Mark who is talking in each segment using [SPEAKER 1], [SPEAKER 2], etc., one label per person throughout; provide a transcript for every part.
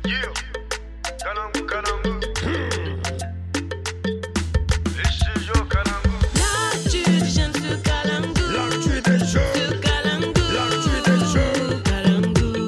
[SPEAKER 1] Yeah, Kalangu, Kalangu. Les studios Kalangu.
[SPEAKER 2] L'actu des jeunes sur Kalangu.
[SPEAKER 1] L'actu des jeunes.
[SPEAKER 2] Sur Kalangu.
[SPEAKER 1] L'actu des jeunes.
[SPEAKER 2] Kalangu.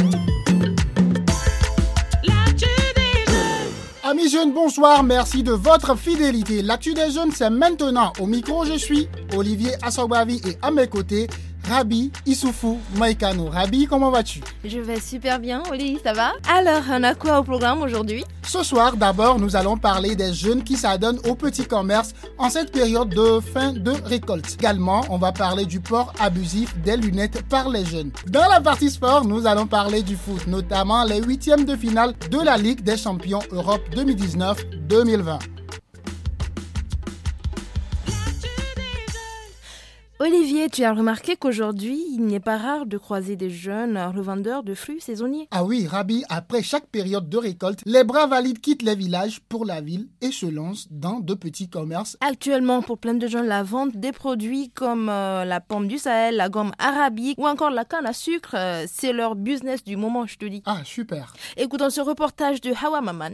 [SPEAKER 2] L'actu des jeunes.
[SPEAKER 3] Amis jeunes, bonsoir, merci de votre fidélité. L'actu des jeunes, c'est maintenant. Au micro, je suis Olivier Assobavi et à mes côtés, Rabi Issoufou Maïkano. Rabi, comment vas-tu?
[SPEAKER 4] Je vais super bien, Oli, ça va? Alors, on a quoi au programme aujourd'hui?
[SPEAKER 3] Ce soir, d'abord, nous allons parler des jeunes qui s'adonnent au petit commerce en cette période de fin de récolte. Également, on va parler du port abusif des lunettes par les jeunes. Dans la partie sport, nous allons parler du foot, notamment les huitièmes de finale de la Ligue des champions Europe 2019-2020.
[SPEAKER 4] Olivier, tu as remarqué qu'aujourd'hui, il n'est pas rare de croiser des jeunes revendeurs de fruits saisonniers.
[SPEAKER 3] Ah oui, Rabi, après chaque période de récolte, les bras valides quittent les villages pour la ville et se lancent dans de petits commerces.
[SPEAKER 4] Actuellement, pour plein de jeunes, la vente des produits comme la pomme du Sahel, la gomme arabique ou encore la canne à sucre, c'est leur business du moment, je te dis.
[SPEAKER 3] Ah, super.
[SPEAKER 4] Écoutons ce reportage de Hawa Maman.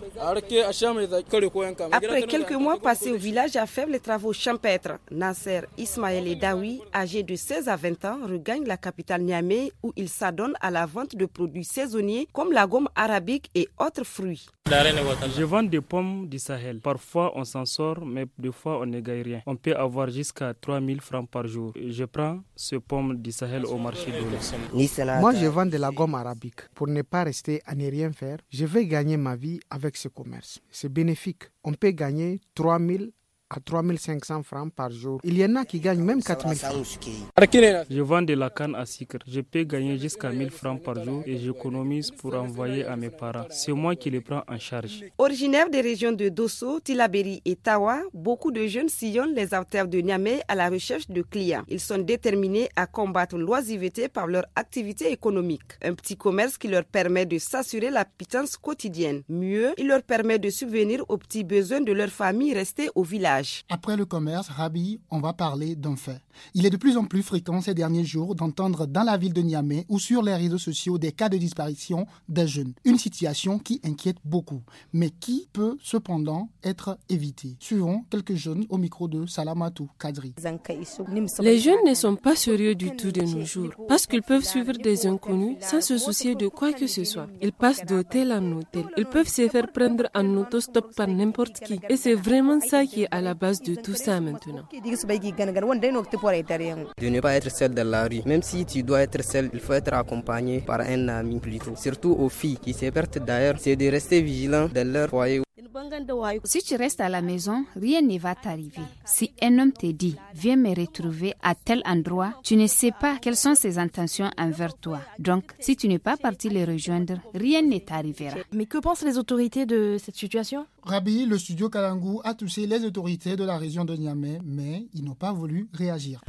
[SPEAKER 5] Après quelques mois passés au village à faire les travaux champêtres, Nasser, Ismaël et Dawi, âgés de 16 à 20 ans, regagnent la capitale Niamey où ils s'adonnent à la vente de produits saisonniers comme la gomme arabique et autres fruits.
[SPEAKER 6] Je vends des pommes du Sahel. Parfois on s'en sort, mais des fois on ne gagne rien. On peut avoir jusqu'à 3000 francs par jour. Je prends ce pomme du Sahel au marché de l'eau.
[SPEAKER 7] Moi, je vends de la gomme arabique. Pour ne pas rester à ne rien faire, je vais gagner ma vie avec ce commerce. C'est bénéfique. On peut gagner 3000 à 3500 francs par jour. Il y en a qui gagnent même 4000 francs.
[SPEAKER 6] Je vends de la canne à sucre. Je peux gagner jusqu'à 1000 francs par jour et j'économise pour envoyer à mes parents. C'est moi qui les prends en charge.
[SPEAKER 5] Originaires des régions de Dosso, Tillabéri et Tawa, beaucoup de jeunes sillonnent les artères de Niamey à la recherche de clients. Ils sont déterminés à combattre l'oisiveté par leur activité économique. Un petit commerce qui leur permet de s'assurer la pitance quotidienne. Mieux, il leur permet de subvenir aux petits besoins de leur famille restée au village.
[SPEAKER 3] Après le commerce, Rabi, on va parler d'un fait. Il est de plus en plus fréquent ces derniers jours d'entendre dans la ville de Niamey ou sur les réseaux sociaux des cas de disparition des jeunes. Une situation qui inquiète beaucoup, mais qui peut cependant être évitée. Suivons quelques jeunes au micro de Salamatou Kadri.
[SPEAKER 8] Les jeunes ne sont pas sérieux du tout de nos jours parce qu'ils peuvent suivre des inconnus sans se soucier de quoi que ce soit. Ils passent d'hôtel en hôtel. Ils peuvent se faire prendre en autostop par n'importe qui. Et c'est vraiment ça qui est à la base de tout ça maintenant.
[SPEAKER 9] De ne pas être seul dans la rue. Même si tu dois être seul, il faut être accompagné par un ami plutôt. Surtout aux filles qui se perdent d'ailleurs, c'est de rester vigilant dans leur foyer.
[SPEAKER 10] Si tu restes à la maison, rien ne va t'arriver. Si un homme te dit « Viens me retrouver à tel endroit », tu ne sais pas quelles sont ses intentions envers toi. Donc, si tu n'es pas parti les rejoindre, rien ne t'arrivera.
[SPEAKER 4] Mais que pensent les autorités de cette situation?
[SPEAKER 3] Rabi, le studio Kalangu a touché les autorités de la région de Niamey, mais ils n'ont pas voulu réagir.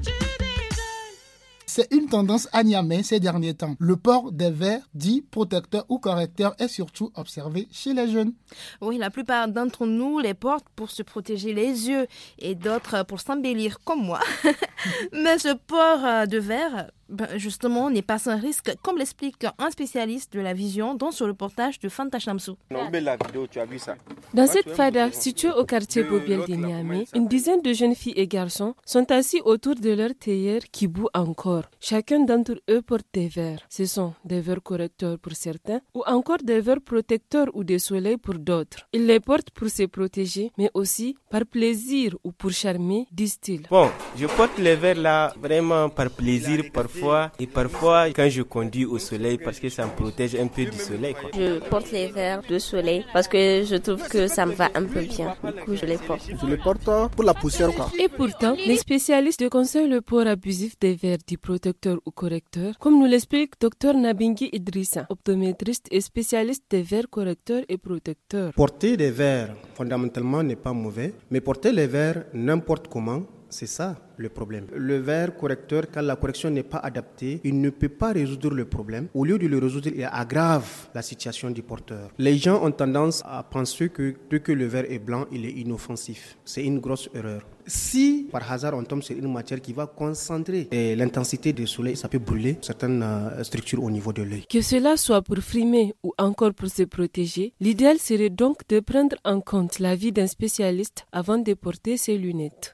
[SPEAKER 3] C'est une tendance à Niamey ces derniers temps. Le port des verres dits protecteurs ou correcteurs est surtout observé chez les jeunes.
[SPEAKER 4] Oui, la plupart d'entre nous les portent pour se protéger les yeux et d'autres pour s'embellir comme moi. Mais ce port de verre, justement, n'est pas sans risque, comme l'explique un spécialiste de la vision dans ce reportage de Fanta Chamsou.
[SPEAKER 8] Dans cette fada située au quartier Bobiel de Niamey, une dizaine de jeunes filles et garçons sont assis autour de leur théière qui bout encore. Chacun d'entre eux porte des verres. Ce sont des verres correcteurs pour certains ou encore des verres protecteurs ou de soleil pour d'autres. Ils les portent pour se protéger, mais aussi par plaisir ou pour charmer, disent-ils.
[SPEAKER 11] Bon, je porte les verres là vraiment par plaisir parfois et parfois quand je conduis au soleil parce que ça me protège un peu du soleil, quoi.
[SPEAKER 12] Je porte les verres de soleil parce que je trouve que ça me va un peu bien. Du coup, je les porte.
[SPEAKER 7] Je les porte pour la poussière, quoi.
[SPEAKER 8] Et pourtant, les spécialistes conseillent le port abusif des verres dits protecteurs ou correcteurs, comme nous l'explique Dr Nabingi Idrissa, optométriste et spécialiste des verres correcteurs et protecteurs.
[SPEAKER 13] Porter des verres, fondamentalement, n'est pas mauvais, mais porter les verres n'importe comment, c'est ça le problème. Le verre correcteur, quand la correction n'est pas adaptée, il ne peut pas résoudre le problème. Au lieu de le résoudre, il aggrave la situation du porteur. Les gens ont tendance à penser que dès que le verre est blanc, il est inoffensif. C'est une grosse erreur. Si par hasard on tombe sur une matière qui va concentrer l'intensité du soleil, ça peut brûler certaines structures au niveau de l'œil.
[SPEAKER 8] Que cela soit pour frimer ou encore pour se protéger, l'idéal serait donc de prendre en compte l'avis d'un spécialiste avant de porter ses lunettes.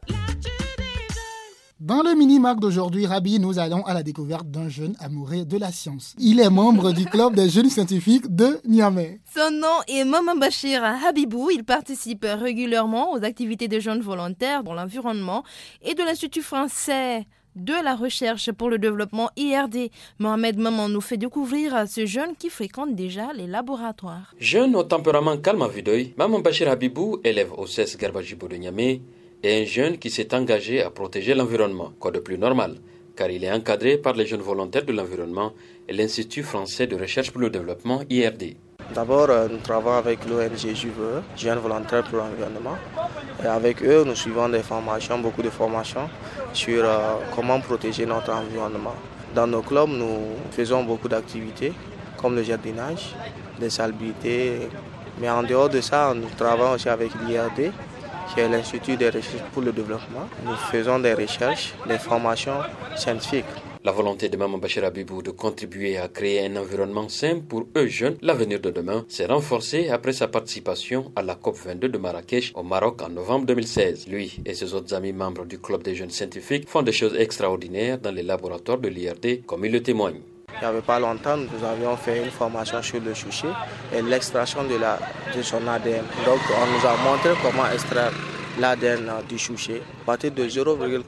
[SPEAKER 3] Dans le mini-marc d'aujourd'hui, Rabi, nous allons à la découverte d'un jeune amoureux de la science. Il est membre du club des jeunes scientifiques de Niamey.
[SPEAKER 4] Son nom est Maman Bachir Habibou. Il participe régulièrement aux activités des jeunes volontaires dans l'environnement et de l'Institut français de la recherche pour le développement IRD. Mohamed Maman nous fait découvrir ce jeune qui fréquente déjà les laboratoires.
[SPEAKER 14] Jeune au tempérament calme à vue d'œil, Maman Bachir Habibou, élève au CES Garbajibo de Niamey, est un jeune qui s'est engagé à protéger l'environnement, quoi de plus normal, car il est encadré par les jeunes volontaires de l'environnement et l'Institut français de recherche pour le développement IRD.
[SPEAKER 15] D'abord, nous travaillons avec l'ONG JVE, Jeunes volontaires pour l'environnement. Et avec eux, nous suivons des formations, beaucoup de formations sur comment protéger notre environnement. Dans nos clubs, nous faisons beaucoup d'activités, comme le jardinage, des salubrités. Mais en dehors de ça, nous travaillons aussi avec l'IRD, qui est l'Institut de recherche pour le développement. Nous faisons des recherches, des formations scientifiques.
[SPEAKER 14] La volonté de Maman Bachir Habibou de contribuer à créer un environnement sain pour eux jeunes, l'avenir de demain, s'est renforcée après sa participation à la COP22 de Marrakech au Maroc en novembre 2016. Lui et ses autres amis membres du club des jeunes scientifiques font des choses extraordinaires dans les laboratoires de l'IRD, comme il le témoigne.
[SPEAKER 15] Il n'y avait pas longtemps, nous avions fait une formation sur le chouché et l'extraction de son ADN. Donc on nous a montré comment extraire l'ADN du chouché à partir de 0,4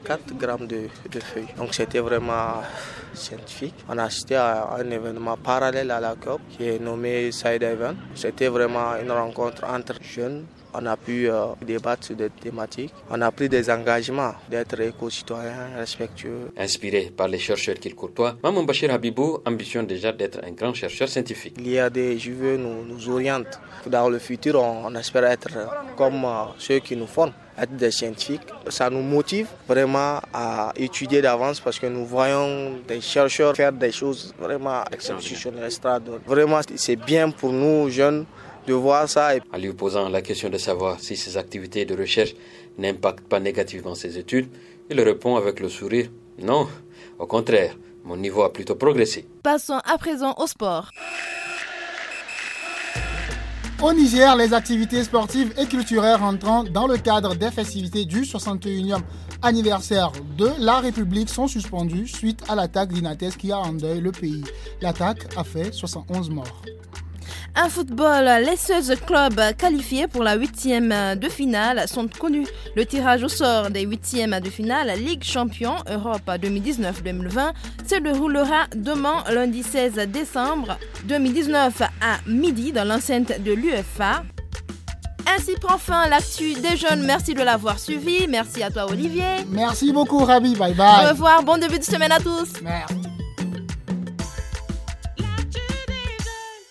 [SPEAKER 15] g de feuilles. Donc c'était vraiment scientifique. On a assisté à un événement parallèle à la COP qui est nommé Side Event. C'était vraiment une rencontre entre jeunes. On a pu débattre sur des thématiques. On a pris des engagements d'être éco-citoyens, respectueux.
[SPEAKER 14] Inspiré par les chercheurs qu'il côtoie, Maman Bachir Habibou ambitionne déjà d'être un grand chercheur scientifique.
[SPEAKER 15] L'IRD JVE nous oriente. Dans le futur, on espère être comme ceux qui nous forment, être des scientifiques. Ça nous motive vraiment à étudier d'avance parce que nous voyons des chercheurs faire des choses vraiment exceptionnelles, extraordinaires. Vraiment, c'est bien pour nous, jeunes, de voir ça.
[SPEAKER 14] En lui posant la question de savoir si ses activités de recherche n'impactent pas négativement ses études, il répond avec le sourire « Non, au contraire, mon niveau a plutôt progressé ».
[SPEAKER 4] Passons à présent au sport.
[SPEAKER 3] Au Niger, les activités sportives et culturelles rentrant dans le cadre des festivités du 61e anniversaire de la République sont suspendues suite à l'attaque d'Inates qui a endeuillé le pays. L'attaque a fait 71 morts.
[SPEAKER 4] En football, les 16 clubs qualifiés pour la 8e de finale sont connus. Le tirage au sort des 8e de finale Ligue Champions Europe 2019-2020 se déroulera demain, lundi 16 décembre 2019 à midi dans l'enceinte de l'UEFA. Ainsi prend fin l'actu des jeunes. Merci de l'avoir suivi. Merci à toi, Olivier.
[SPEAKER 3] Merci beaucoup, Rabi. Bye bye.
[SPEAKER 4] Au revoir. Bon début de semaine à tous.
[SPEAKER 3] Merci.